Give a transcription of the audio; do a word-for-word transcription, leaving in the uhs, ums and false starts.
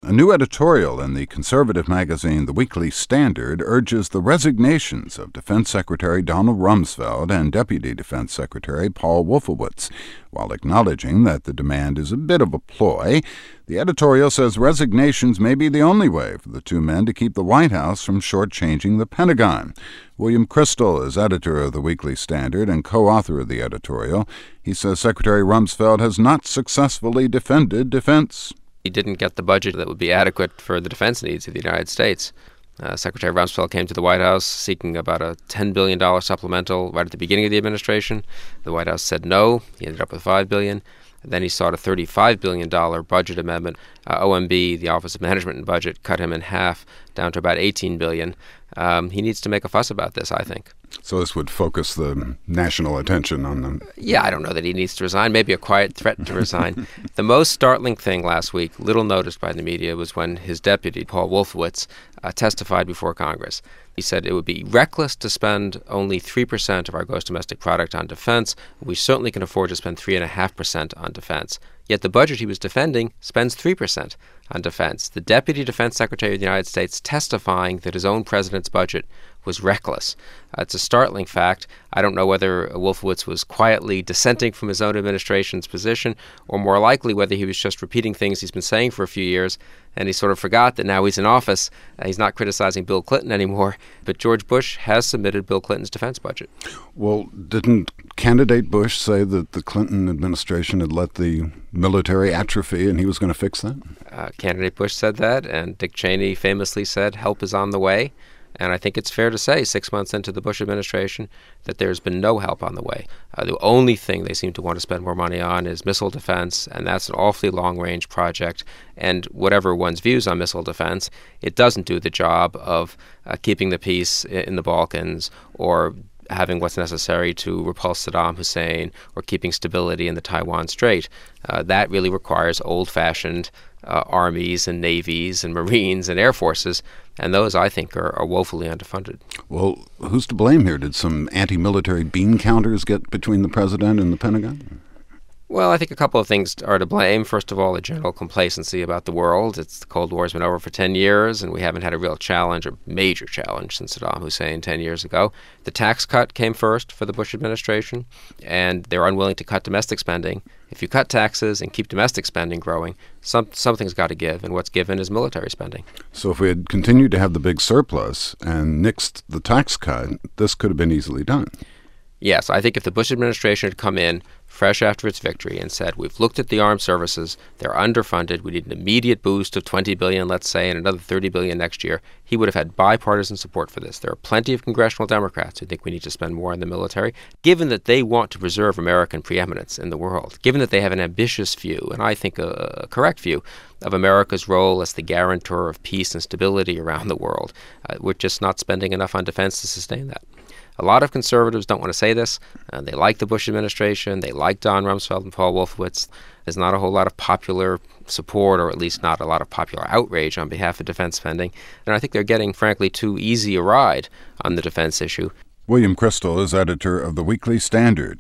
A new editorial in the conservative magazine The Weekly Standard urges the resignations of Defense Secretary Donald Rumsfeld and Deputy Defense Secretary Paul Wolfowitz. While acknowledging that the demand is a bit of a ploy, the editorial says resignations may be the only way for the two men to keep the White House from shortchanging the Pentagon. William Kristol is editor of The Weekly Standard and co-author of the editorial. He says Secretary Rumsfeld has not successfully defended defense. He didn't get the budget that would be adequate for the defense needs of the United States. Uh, Secretary Rumsfeld came to the White House seeking about a ten billion dollars supplemental right at the beginning of the administration. The White House said no. He ended up with five billion dollars. Then he sought a thirty-five billion dollars budget amendment. Uh, O M B, the Office of Management and Budget, cut him in half, down to about eighteen billion dollars. Um, he needs to make a fuss about this, I think. So this would focus the national attention on them. Yeah, I don't know that he needs to resign. Maybe a quiet threat to resign. The most startling thing last week, little noticed by the media, was when his deputy, Paul Wolfowitz, uh, testified before Congress. He said it would be reckless to spend only three percent of our gross domestic product on defense. We certainly can afford to spend three point five percent on defense. Yet the budget he was defending spends three percent on defense. The Deputy Defense Secretary of the United States testifying that his own president's budget was reckless. Uh, it's a startling fact. I don't know whether Wolfowitz was quietly dissenting from his own administration's position, or more likely whether he was just repeating things he's been saying for a few years, and he sort of forgot that now he's in office. Uh, he's not criticizing Bill Clinton anymore, but George Bush has submitted Bill Clinton's defense budget. Well, didn't candidate Bush say that the Clinton administration had let the military atrophy and he was going to fix that? Uh, candidate Bush said that, and Dick Cheney famously said help is on the way. And I think it's fair to say, six months into the Bush administration, that there's been no help on the way. Uh, the only thing they seem to want to spend more money on is missile defense, and that's an awfully long-range project. And whatever one's views on missile defense, it doesn't do the job of uh, keeping the peace in the Balkans or having what's necessary to repulse Saddam Hussein or keeping stability in the Taiwan Strait. Uh, that really requires old-fashioned uh, armies and navies and marines and air forces, and those, I think, are, are woefully underfunded. Well, who's to blame here? Did some anti-military bean counters get between the president and the Pentagon? Well, I think a couple of things are to blame. First of all, a general complacency about the world. It's the Cold War's been over for ten years, and we haven't had a real challenge, or major challenge, since Saddam Hussein ten years ago. The tax cut came first for the Bush administration, and they're unwilling to cut domestic spending. If you cut taxes and keep domestic spending growing, some, something's got to give, and what's given is military spending. So if we had continued to have the big surplus and nixed the tax cut, this could have been easily done. Yes, I think if the Bush administration had come in fresh after its victory and said, we've looked at the armed services, they're underfunded, we need an immediate boost of twenty billion dollars, let's say, and another thirty billion dollars next year, he would have had bipartisan support for this. There are plenty of congressional Democrats who think we need to spend more on the military, given that they want to preserve American preeminence in the world, given that they have an ambitious view, and I think a, a correct view, of America's role as the guarantor of peace and stability around the world. Uh, we're just not spending enough on defense to sustain that. A lot of conservatives don't want to say this. Uh, they like the Bush administration. They like Don Rumsfeld and Paul Wolfowitz. There's not a whole lot of popular support, or at least not a lot of popular outrage on behalf of defense spending. And I think they're getting, frankly, too easy a ride on the defense issue. William Kristol is editor of The Weekly Standard.